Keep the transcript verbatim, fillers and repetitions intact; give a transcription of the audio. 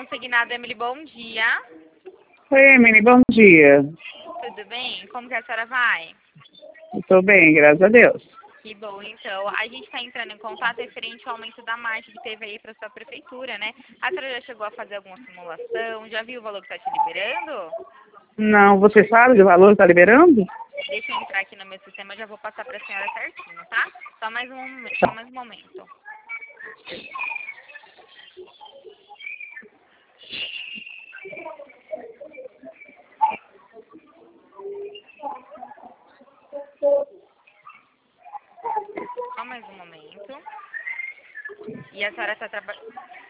consignado, Emily, bom dia. Oi, Emily, bom dia. Tudo bem? Como que a senhora vai? Estou bem, graças a Deus. Que bom, então. A gente está entrando em contato referente ao aumento da margem que teve aí para sua prefeitura, né? A senhora já chegou a fazer alguma simulação? Já viu o valor que está te liberando? Não, você sabe do valor que está liberando? Deixa eu entrar aqui no meu sistema, já vou passar para a senhora certinho, tá? Só mais um, momento, só mais um momento. Só mais um momento. E a senhora está trabalhando...